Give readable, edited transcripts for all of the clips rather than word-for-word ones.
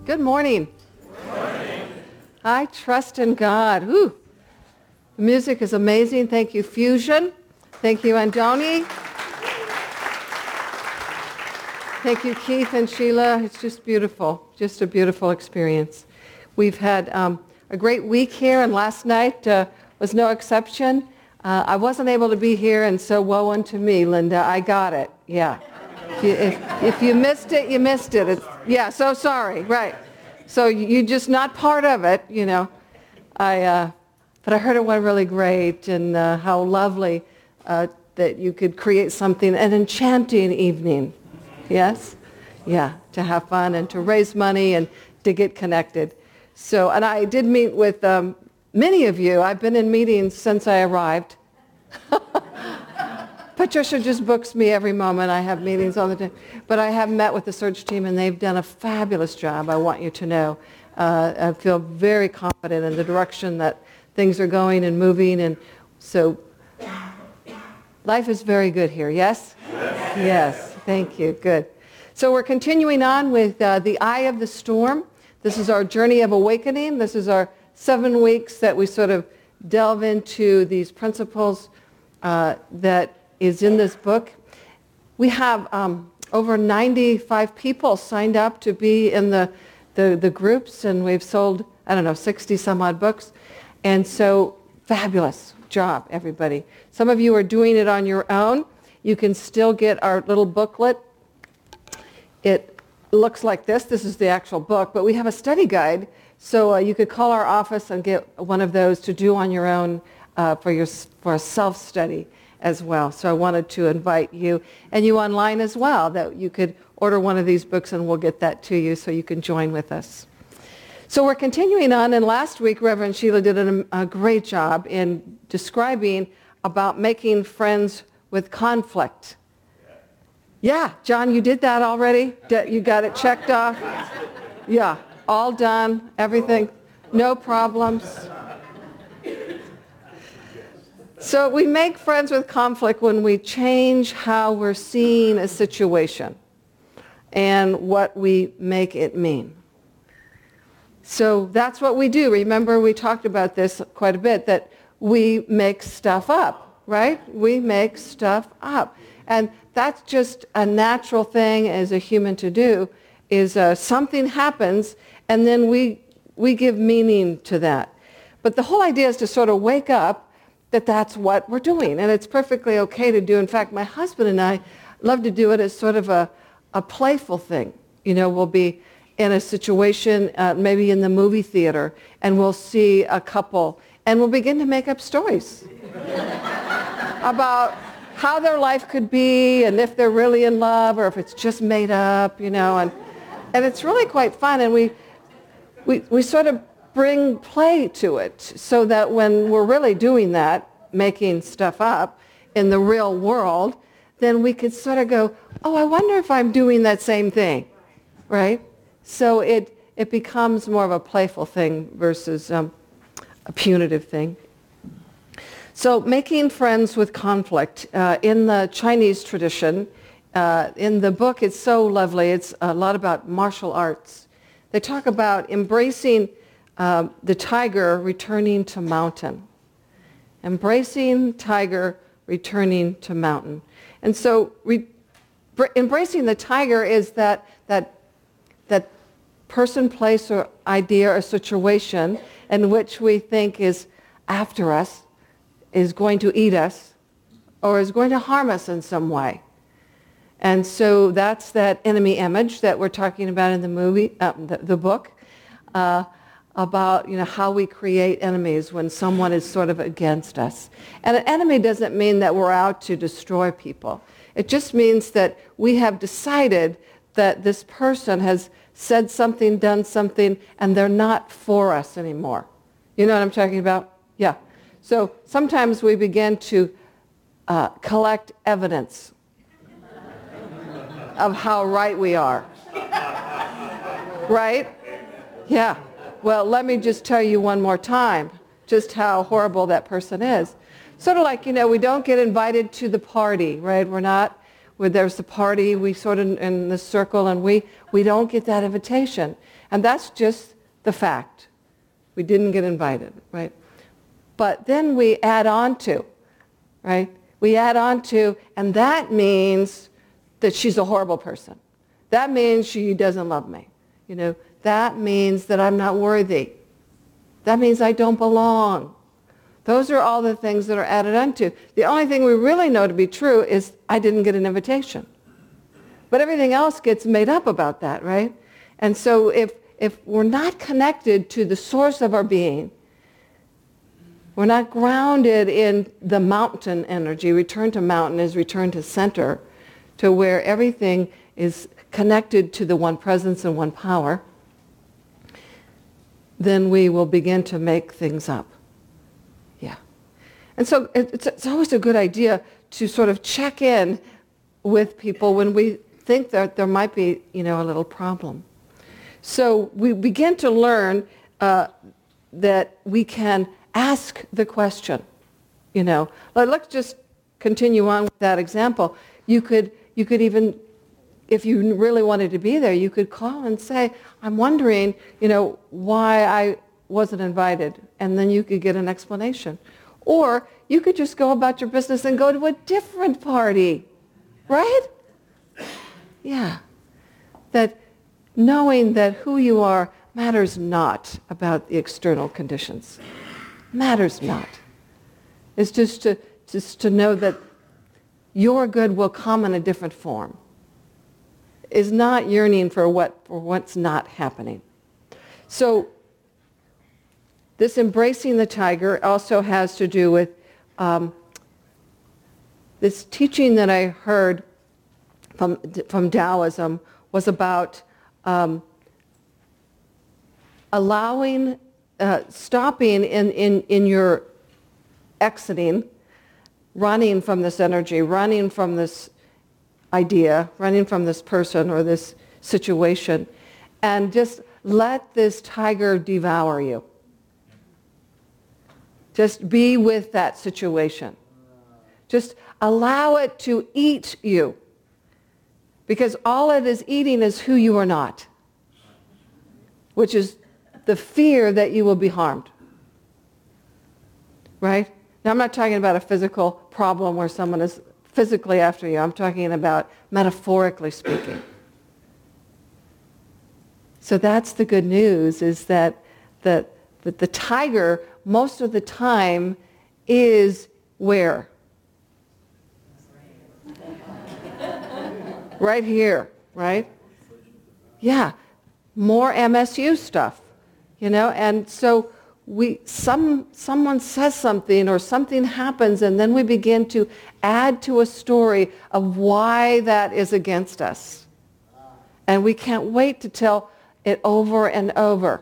Good morning. Good morning. I trust in God. Whew. The music is amazing. Thank you, Fusion. Thank you, Andoni. Thank you, Keith and Sheila. It's just beautiful. Just a beautiful experience. We've had a great week here, and last night was no exception. I wasn't able to be here, and so woe unto me, Linda. I got it. Yeah. If you missed it, you missed it. Yeah, so sorry. Right. So you're just not part of it, you know. But I heard it went really great, and how lovely that you could create something, an enchanting evening. Yes? Yeah, to have fun and to raise money and to get connected. So, and I did meet with many of you. I've been in meetings since I arrived. Patricia just books me every moment. I have meetings all the time. But I have met with the search team, and they've done a fabulous job, I want you to know. I feel very confident in the direction that things are going and moving. And so life is very good here, yes? Yes. Thank you. Good. So we're continuing on with the Eye of the Storm. This is our journey of awakening. This is our 7 weeks that we sort of delve into these principles that is in this book. We have over 95 people signed up to be in the groups, and we've sold, 60 some odd books. And so fabulous job, everybody. Some of you are doing it on your own. You can still get our little booklet. It looks like this. This is the actual book, but we have a study guide. So you could call our office and get one of those to do on your own for a self-study as well. So I wanted to invite you, and you online as well, that you could order one of these books and we'll get that to you so you can join with us. So we're continuing on, and last week Reverend Sheila did a great job in describing about making friends with conflict. Yeah, John, you did that already? You got it checked off? Yeah, all done, everything, no problems. So we make friends with conflict when we change how we're seeing a situation and what we make it mean. So that's what we do. Remember, we talked about this quite a bit, that we make stuff up, right? We make stuff up. And that's just a natural thing as a human to do, is something happens and then we give meaning to that. But the whole idea is to sort of wake up that that's what we're doing, and it's perfectly okay to do. In fact, my husband and I love to do it as sort of a playful thing. You know, we'll be in a situation, maybe in the movie theater, and we'll see a couple, and we'll begin to make up stories about how their life could be, and if they're really in love, or if it's just made up, you know, and it's really quite fun, and we sort of bring play to it, so that when we're really doing that, making stuff up in the real world, then we could sort of go, oh, I wonder if I'm doing that same thing, right? So it becomes more of a playful thing versus a punitive thing. So making friends with conflict. In the Chinese tradition, in the book, it's so lovely. It's a lot about martial arts. They talk about embracing the tiger returning to mountain. Embracing tiger returning to mountain. And so embracing the tiger is that person, place, or idea or situation in which we think is after us, is going to eat us, or is going to harm us in some way. And so that's that enemy image that we're talking about in the movie, the book, about, you know, how we create enemies when someone is sort of against us. And an enemy doesn't mean that we're out to destroy people. It just means that we have decided that this person has said something, done something, and they're not for us anymore. You know what I'm talking about? Yeah. So sometimes we begin to collect evidence of how right we are. Right? Yeah. Well, let me just tell you one more time just how horrible that person is. Sort of like, you know, we don't get invited to the party, right? where there's the party, we sort of in the circle, and we don't get that invitation. And that's just the fact. We didn't get invited, right? But then we add on to, right? We add on to, and that means that she's a horrible person. That means she doesn't love me. You know, that means that I'm not worthy. That means I don't belong. Those are all the things that are added onto. The only thing we really know to be true is I didn't get an invitation. But everything else gets made up about that, right? And so if we're not connected to the source of our being, we're not grounded in the mountain energy. Return to mountain is return to center, to where everything is connected to the one presence and one power. Then we will begin to make things up. Yeah. And so it's always a good idea to sort of check in with people when we think that there might be, a little problem. So we begin to learn that we can ask the question, Let's just continue on with that example. You could even, if you really wanted to be there, you could call and say, I'm wondering, why I wasn't invited. And then you could get an explanation. Or you could just go about your business and go to a different party, right? Yeah. That knowing that who you are matters not about the external conditions. Matters not. It's just to know that your good will come in a different form. Is not yearning for what's not happening. So this embracing the tiger also has to do with this teaching that I heard from Taoism was about allowing, stopping in your exiting, running from this energy, running from this idea, running from this person or this situation, and just let this tiger devour you. Just be with that situation. Just allow it to eat you. Because all it is eating is who you are not, which is the fear that you will be harmed. Right? Now, I'm not talking about a physical problem where someone is physically after you. I'm talking about metaphorically speaking. So that's the good news, is that the tiger most of the time is where? Right here, right? Yeah, more MSU stuff, and so someone says something or something happens, and then we begin to add to a story of why that is against us. And we can't wait to tell it over and over.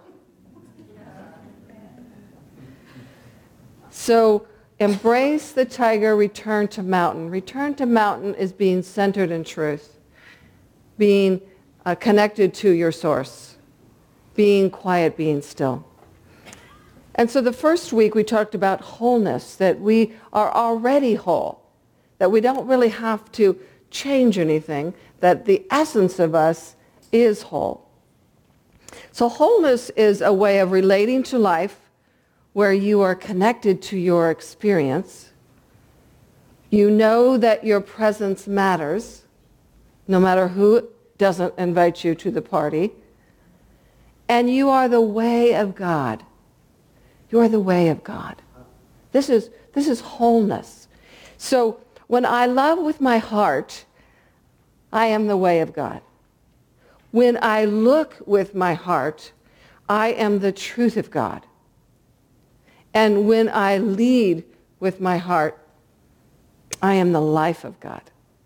So embrace the tiger, return to mountain. Return to mountain is being centered in truth, being connected to your source, being quiet, being still. And so the first week we talked about wholeness, that we are already whole, that we don't really have to change anything, that the essence of us is whole. So wholeness is a way of relating to life where you are connected to your experience. You know that your presence matters, no matter who doesn't invite you to the party. And you are the way of God. You are the way of God. This is wholeness. So when I love with my heart, I am the way of God. When I look with my heart, I am the truth of God. And when I lead with my heart, I am the life of God.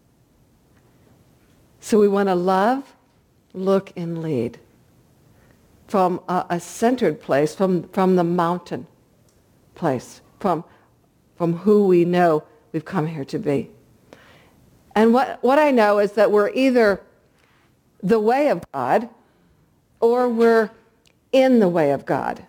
So we want to love, look, and lead from a centered place, from the mountain place, from who we know we've come here to be. And what I know is that we're either the way of God or we're in the way of God.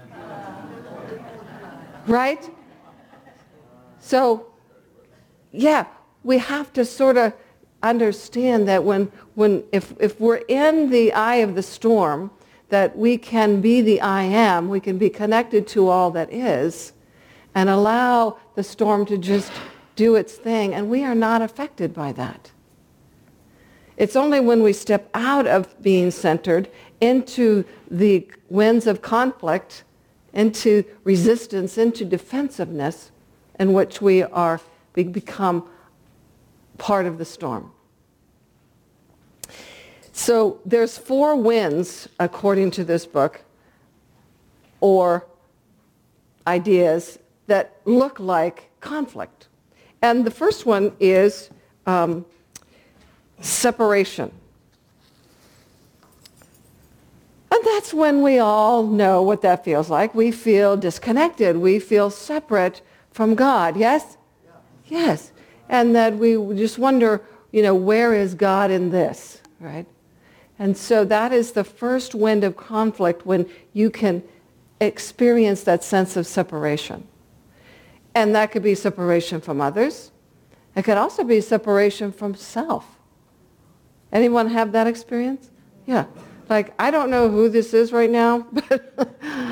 Right? So, yeah, we have to sort of understand that if we're in the eye of the storm, that we can be the I am, we can be connected to all that is, and allow the storm to just do its thing, and we are not affected by that. It's only when we step out of being centered into the winds of conflict, into resistance, into defensiveness, in which we become part of the storm. So there's 4 winds, according to this book, or ideas that look like conflict. And the first one is separation. And that's when we all know what that feels like. We feel disconnected. We feel separate from God. Yes? Yeah. Yes. And that we just wonder, where is God in this, right? And so that is the first wind of conflict, when you can experience that sense of separation. And that could be separation from others. It could also be separation from self. Anyone have that experience? Yeah. Like, I don't know who this is right now, but,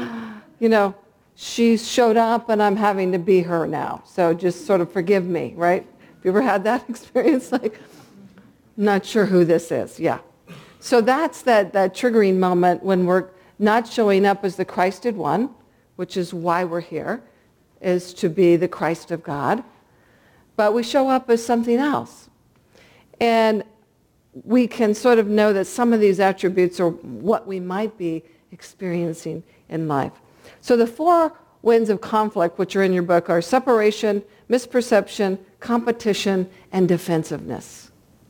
she showed up and I'm having to be her now. So just sort of forgive me, right? Have you ever had that experience? Like, not sure who this is. Yeah. So that's that triggering moment when we're not showing up as the Christed one, which is why we're here, is to be the Christ of God. But we show up as something else. And we can sort of know that some of these attributes are what we might be experiencing in life. So the 4 winds of conflict, which are in your book, are separation, misperception, competition, and defensiveness.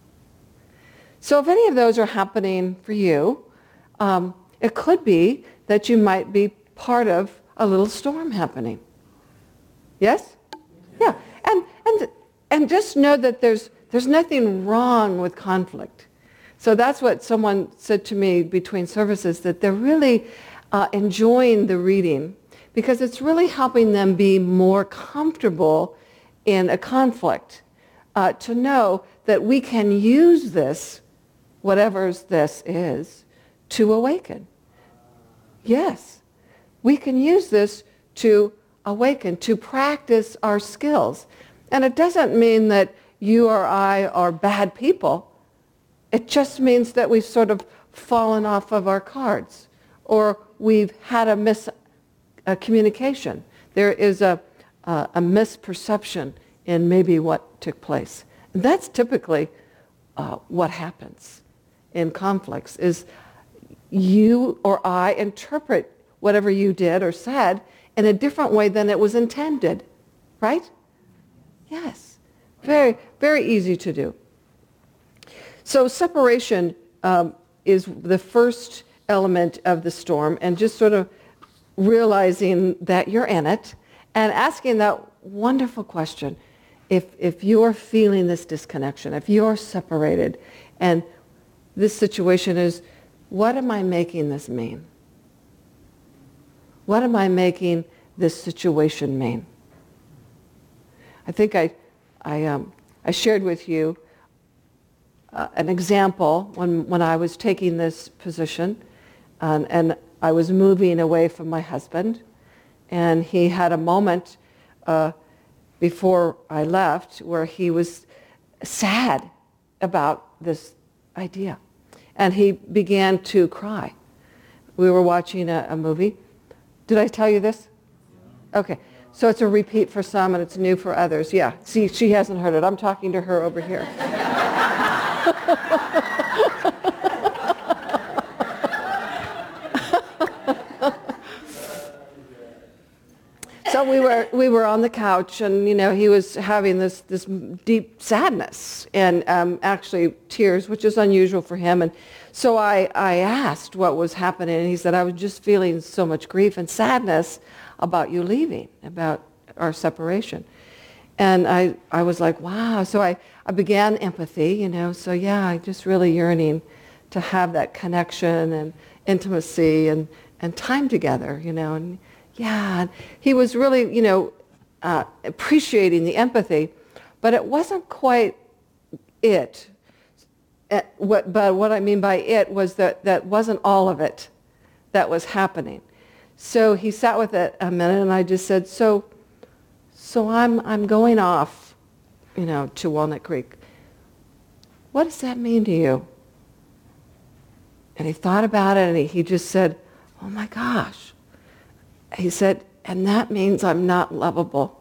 So if any of those are happening for you, it could be that you might be part of a little storm happening. Yes? Yeah. And just know that there's nothing wrong with conflict. So that's what someone said to me between services, that they're really enjoying the reading because it's really helping them be more comfortable in a conflict, to know that we can use this, whatever this is, to awaken. Yes, we can use this to awaken, to practice our skills. And it doesn't mean that you or I are bad people. It just means that we've sort of fallen off of our cards, or we've had a miscommunication. There is a misperception in maybe what took place. And that's typically what happens in conflicts, is you or I interpret whatever you did or said in a different way than it was intended, right? Yes. Very, very easy to do. So separation is the first element of the storm, and just sort of realizing that you're in it and asking that wonderful question. If you're feeling this disconnection, if you're separated, and this situation is, what am I making this mean? What am I making this situation mean? I think I shared with you an example when I was taking this position, and I was moving away from my husband, and he had a moment before I left where he was sad about this idea, and he began to cry. We were watching a movie. Did I tell you this? Okay. So it's a repeat for some and it's new for others. Yeah. See, she hasn't heard it. I'm talking to her over here. So we were on the couch, and he was having this deep sadness and actually tears, which is unusual for him. And so I asked what was happening, and he said, I was just feeling so much grief and sadness about you leaving, about our separation. And I was like, wow. So I began empathy, so yeah, I just really yearning to have that connection and intimacy and time together, and yeah, he was really, appreciating the empathy, but it wasn't quite it. But what I mean by it was that wasn't all of it that was happening. So he sat with it a minute, and I just said, so I'm going off, to Walnut Creek. What does that mean to you? And he thought about it, and he just said, oh my gosh. He said, and that means I'm not lovable.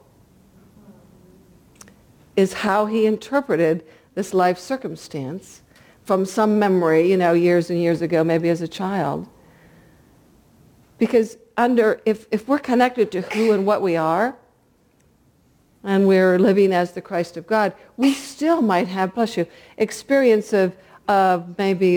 Is how he interpreted this life circumstance from some memory, years and years ago, maybe as a child. Because if we're connected to who and what we are, and we're living as the Christ of God, we still might have, bless you, experience of maybe,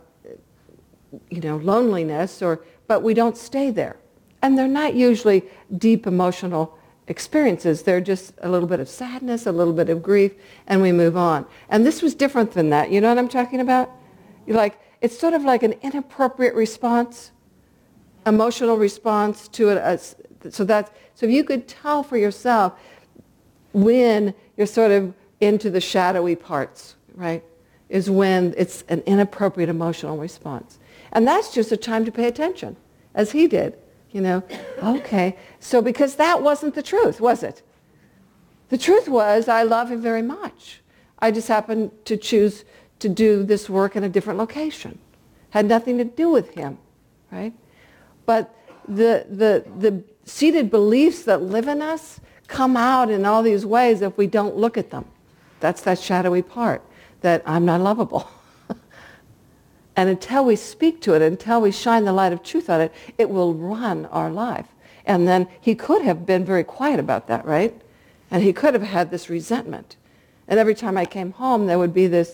loneliness, but we don't stay there. And they're not usually deep emotional experiences. They're just a little bit of sadness, a little bit of grief, and we move on. And this was different than that. You know what I'm talking about? It's sort of like an inappropriate response, emotional response to it. So if you could tell for yourself when you're sort of into the shadowy parts, right, is when it's an inappropriate emotional response. And that's just a time to pay attention, as he did. Okay. So because that wasn't the truth, was it? The truth was, I love him very much. I just happened to choose to do this work in a different location. Had nothing to do with him, right? But the seated beliefs that live in us come out in all these ways if we don't look at them. That's that shadowy part, that I'm not lovable. And until we speak to it, until we shine the light of truth on it, it will run our life. And then he could have been very quiet about that, right? And he could have had this resentment. And every time I came home, there would be this,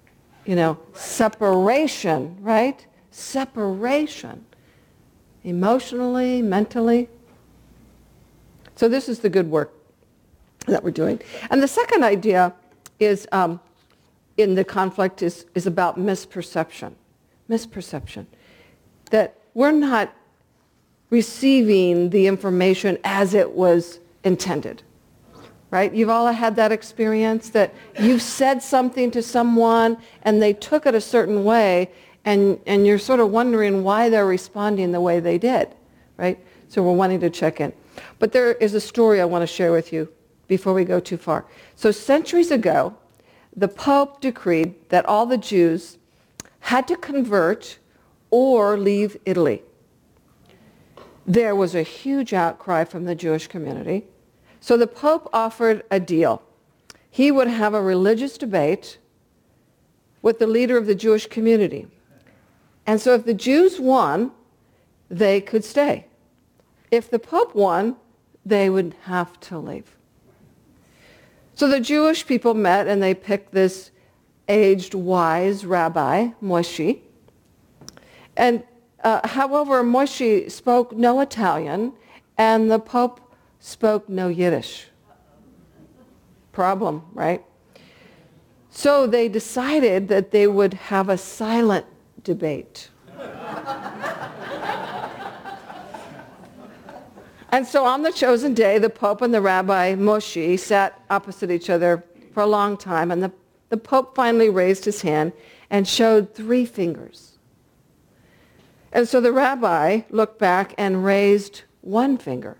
separation, right? Separation. Emotionally, mentally. So this is the good work that we're doing. And the second idea is, in the conflict, is about misperception. Misperception. That we're not receiving the information as it was intended. Right? You've all had that experience that you've said something to someone and they took it a certain way, and you're sort of wondering why they're responding the way they did. Right? So we're wanting to check in. But there is a story I want to share with you before we go too far. So centuries ago, the Pope decreed that all the Jews had to convert or leave Italy. There was a huge outcry from the Jewish community. So the Pope offered a deal. He would have a religious debate with the leader of the Jewish community. And so if the Jews won, they could stay. If the Pope won, they would have to leave. So the Jewish people met and they picked this aged, wise rabbi, Moshe. And however, Moshe spoke no Italian and the Pope spoke no Yiddish. Problem, right? So they decided that they would have a silent debate. And so on the chosen day, the Pope and the Rabbi Moshe sat opposite each other for a long time, and the Pope finally raised his hand and showed 3 fingers. And so the Rabbi looked back and raised 1 finger.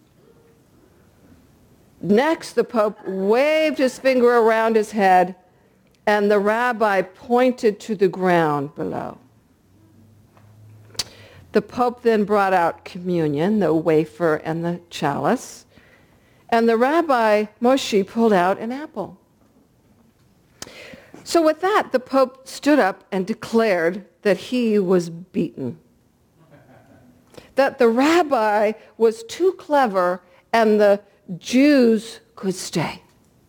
Next, the Pope waved his finger around his head, and the Rabbi pointed to the ground below. The Pope then brought out communion, the wafer and the chalice, and the Rabbi Moshe pulled out an apple. So with that, the Pope stood up and declared that he was beaten, that the Rabbi was too clever and the Jews could stay.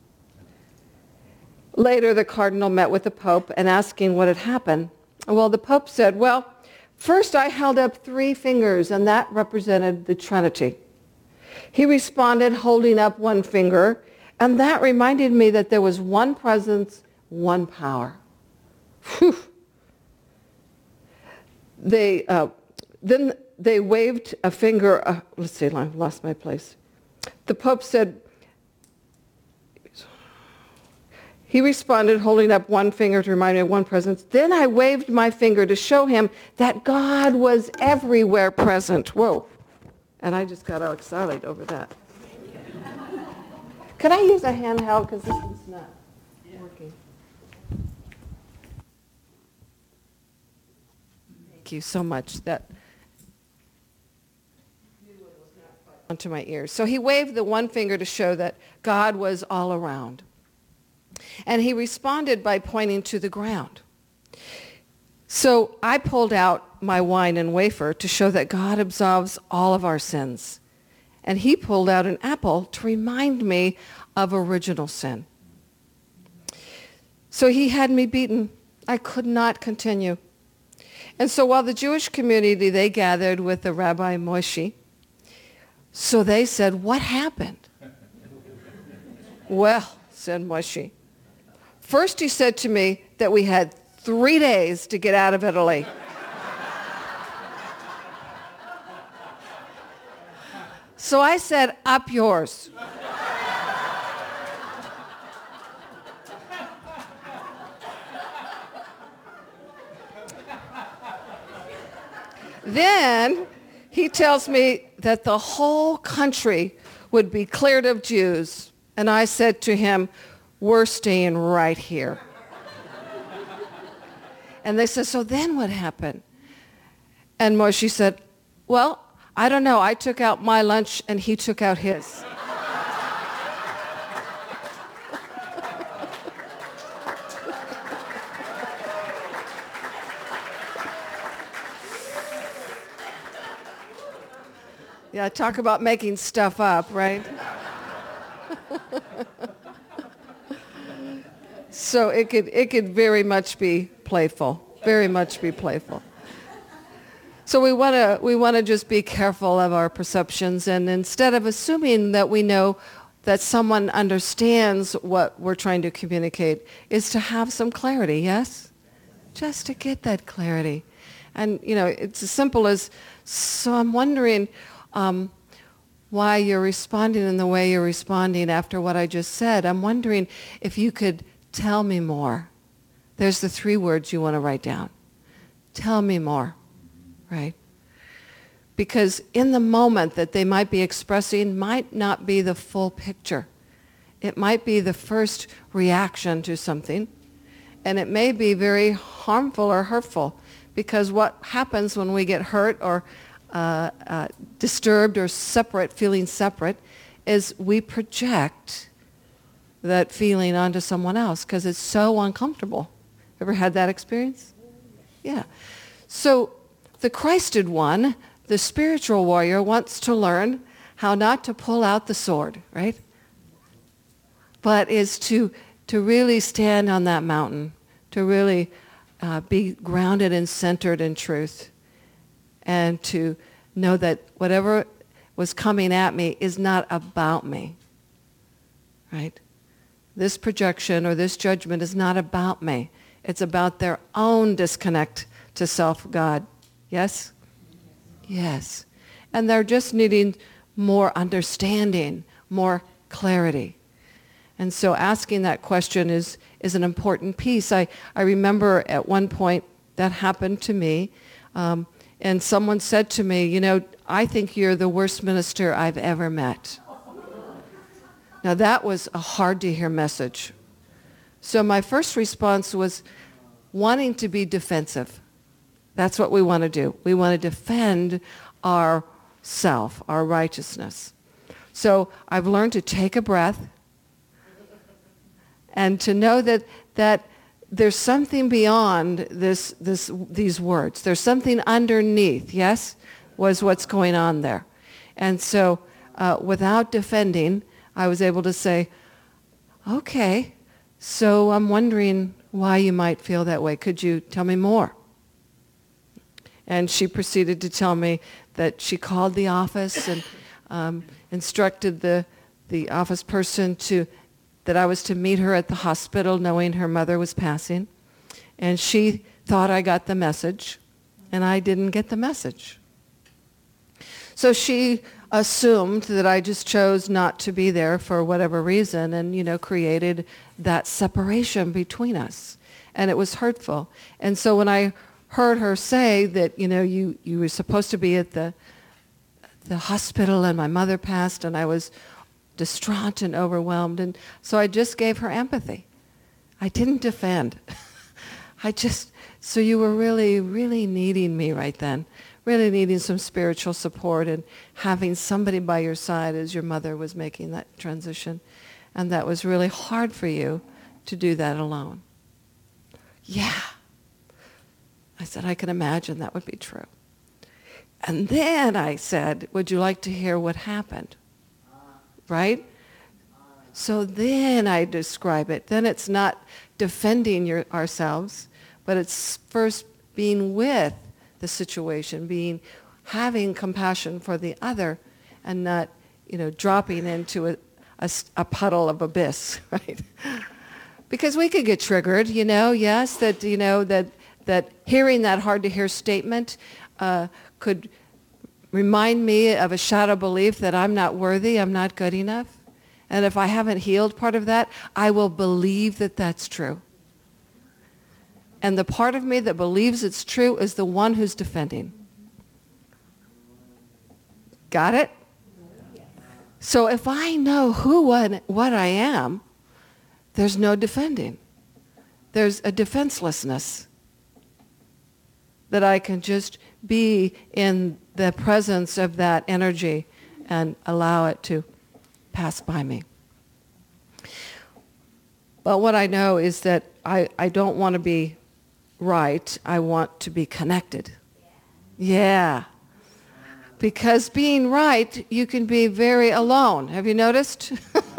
Later, the cardinal met with the Pope and asking what had happened. Well, the Pope said, well, first I held up 3 fingers, and that represented the Trinity. He responded holding up 1 finger, and that reminded me that there was one presence, one power. Whew. Then they waved a finger. Let's see, I lost my place. The Pope said, He responded, holding up one finger to remind me of one presence. Then I waved my finger to show him that God was everywhere present. Whoa. And I just got all excited over that. Could I use a handheld because this one's not working? Thank you so much. That onto my ears. So he waved the one finger to show that God was all around. And he responded by pointing to the ground. So I pulled out my wine and wafer to show that God absolves all of our sins. And he pulled out an apple to remind me of original sin. So he had me beaten. I could not continue. And so while the Jewish community, they gathered with the Rabbi Moshe, so they said, what happened? Well, said Moshe, first he said to me that we had 3 days to get out of Italy. So I said, up yours. Then he tells me that the whole country would be cleared of Jews. And I said to him, we're staying right here. And they said, so then what happened? And Moshe said, well, I don't know. I took out my lunch and he took out his. Yeah, talk about making stuff up, right? So it could very much be playful, very much be playful. So we want to just be careful of our perceptions, and instead of assuming that we know that someone understands what we're trying to communicate, is to have some clarity, yes? Just to get that clarity. And, it's as simple as, so I'm wondering why you're responding in the way you're responding after what I just said. I'm wondering if you could tell me more. There's the 3 words you want to write down. Tell me more, right? Because in the moment that they might be expressing might not be the full picture. It might be the first reaction to something, and it may be very harmful or hurtful, because what happens when we get hurt or disturbed or separate, feeling separate, is we project that feeling onto someone else because it's so uncomfortable. Ever had that experience? Yeah. So the Christed one, the spiritual warrior, wants to learn how not to pull out the sword, right? But is to really stand on that mountain, to really be grounded and centered in truth, and to know that whatever was coming at me is not about me, right? This projection or this judgment is not about me. It's about their own disconnect to self-God. Yes? Yes. And they're just needing more understanding, more clarity. And so asking that question is an important piece. I remember at one point that happened to me, and someone said to me, I think you're the worst minister I've ever met. Now that was a hard to hear message. So my first response was wanting to be defensive. That's what we want to do. We want to defend our self, our righteousness. So I've learned to take a breath and to know that there's something beyond these words. There's something underneath, yes, was what's going on there. And so without defending, I was able to say, okay, so I'm wondering why you might feel that way. Could you tell me more? And she proceeded to tell me that she called the office and instructed the office person that I was to meet her at the hospital knowing her mother was passing. And she thought I got the message, and I didn't get the message. So she assumed that I just chose not to be there for whatever reason and, created that separation between us. And it was hurtful. And so when I heard her say that, you were supposed to be at the hospital and my mother passed and I was distraught and overwhelmed. And so I just gave her empathy. I didn't defend. So you were really, really needing me right then, really needing some spiritual support and having somebody by your side as your mother was making that transition. And that was really hard for you to do that alone. Yeah. I said, I can imagine that would be true. And then I said, would you like to hear what happened? Right? So then I describe it. Then it's not defending ourselves, but it's first being with the situation, having compassion for the other, and not, dropping into a puddle of abyss, right? Because we could get triggered, yes, that hearing that hard-to-hear statement could remind me of a shadow belief that I'm not worthy, I'm not good enough. And if I haven't healed part of that, I will believe that that's true. And the part of me that believes it's true is the one who's defending. Got it? So if I know what I am, there's no defending. There's a defenselessness that I can just be in the presence of that energy and allow it to pass by me. But what I know is that I don't want to be right. I want to be connected. Yeah. Because being right, you can be very alone. Have you noticed?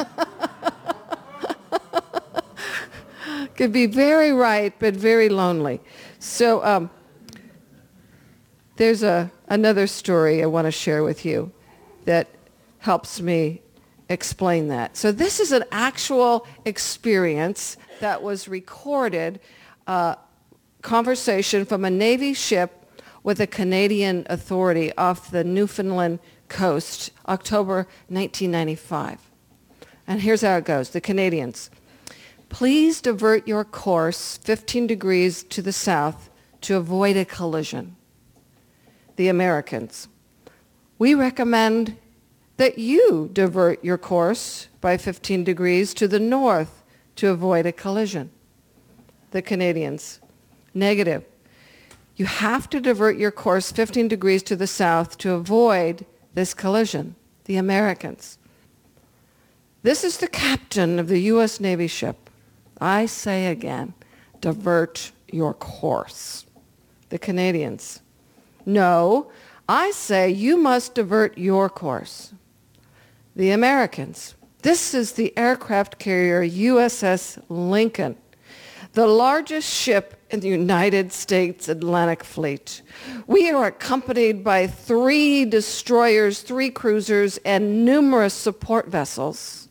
Could be very right, but very lonely. So there's another story I want to share with you that helps me explain that. So this is an actual experience that was recorded, conversation from a Navy ship with a Canadian authority off the Newfoundland coast, October 1995. And here's how it goes. The Canadians: please divert your course 15 degrees to the south to avoid a collision. The Americans: we recommend that you divert your course by 15 degrees to the north to avoid a collision. The Canadians: negative. You have to divert your course 15 degrees to the south to avoid this collision. The Americans: this is the captain of the U.S. Navy ship. I say again, divert your course. The Canadians: no, I say you must divert your course. The Americans: this is the aircraft carrier USS Lincoln, the largest ship in the United States Atlantic Fleet. We are accompanied by 3 destroyers, 3 cruisers, and numerous support vessels.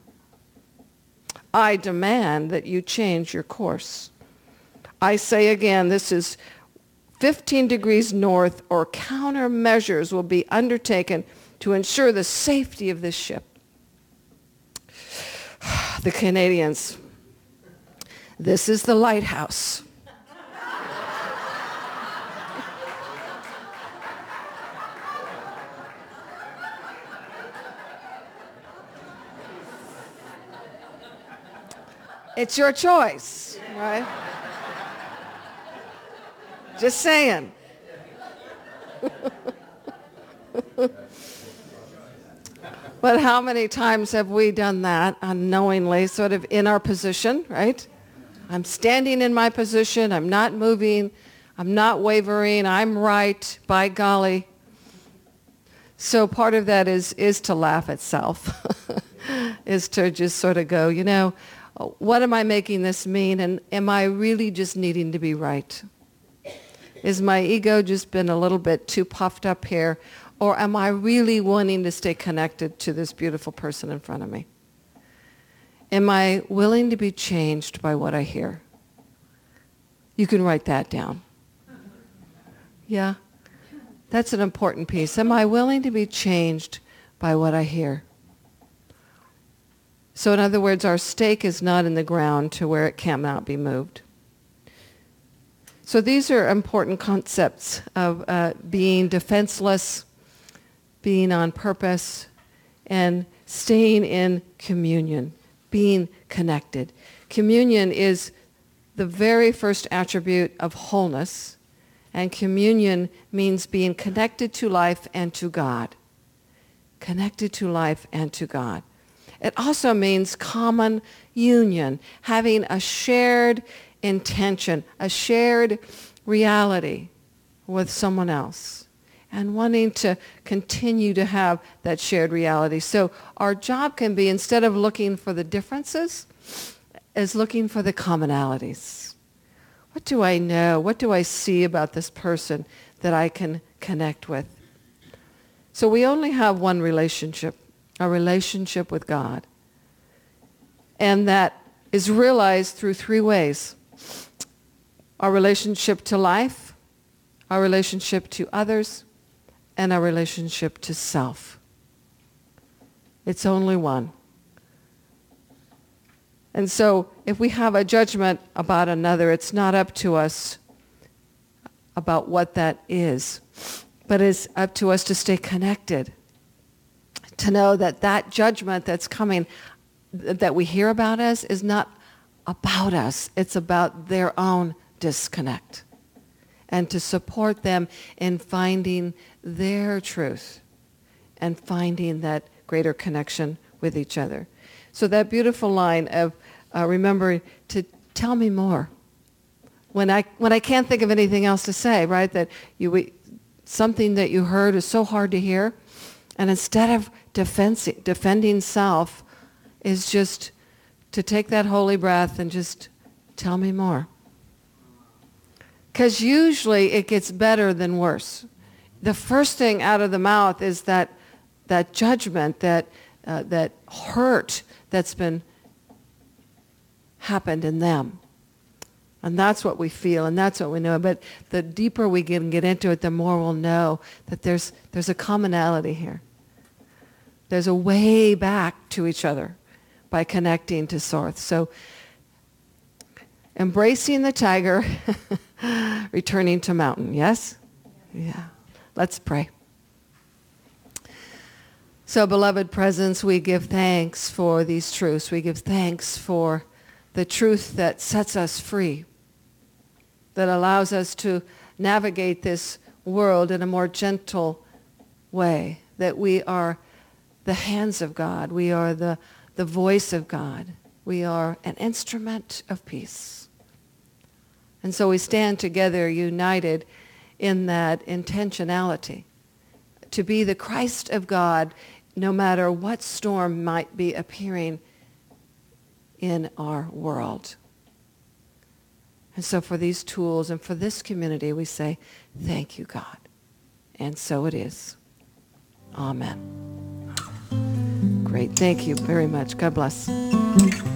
I demand that you change your course. I say again, this is 15 degrees north, or countermeasures will be undertaken to ensure the safety of this ship. The Canadians: this is the lighthouse. It's your choice, right? Just saying. But how many times have we done that unknowingly, sort of in our position, right? I'm standing in my position, I'm not moving, I'm not wavering, I'm right, by golly. So part of that is to laugh at self, is to just sort of go, what am I making this mean, and am I really just needing to be right? Is my ego just been a little bit too puffed up here? Or am I really wanting to stay connected to this beautiful person in front of me? Am I willing to be changed by what I hear? You can write that down. Yeah? That's an important piece. Am I willing to be changed by what I hear? So in other words, our stake is not in the ground to where it cannot be moved. So these are important concepts of being defenseless, being on purpose, and staying in communion, being connected. Communion is the very first attribute of wholeness, and communion means being connected to life and to God. Connected to life and to God. It also means common union, having a shared intention, a shared reality with someone else, and wanting to continue to have that shared reality. So our job can be, instead of looking for the differences, is looking for the commonalities. What do I know? What do I see about this person that I can connect with? So we only have one relationship, a relationship with God. And that is realized through three ways. Our relationship to life, our relationship to others, and our relationship to self. It's only one. And so if we have a judgment about another, it's not up to us about what that is, but it's up to us to stay connected, to know that that judgment that's coming, that we hear about us, is not about us. It's about their own disconnect. And to support them in finding their truth and finding that greater connection with each other. So that beautiful line of remember to tell me more. When I can't think of anything else to say, right? That something that you heard is so hard to hear, and instead of defending self, is just to take that holy breath and just tell me more. Because usually it gets better than worse. The first thing out of the mouth is that judgment, that hurt that's been happened in them. And that's what we feel, and that's what we know. But the deeper we get into it, the more we'll know that there's a commonality here. There's a way back to each other by connecting to Source. So embracing the tiger, returning to mountain, yes? Yeah. Let's pray. So, beloved presence, we give thanks for these truths. We give thanks for the truth that sets us free, that allows us to navigate this world in a more gentle way, that we are the hands of God. We are the voice of God. We are an instrument of peace. And so we stand together united in that intentionality to be the Christ of God no matter what storm might be appearing in our world. And so for these tools and for this community, we say, thank you, God. And so it is. Amen. Great. Thank you very much. God bless.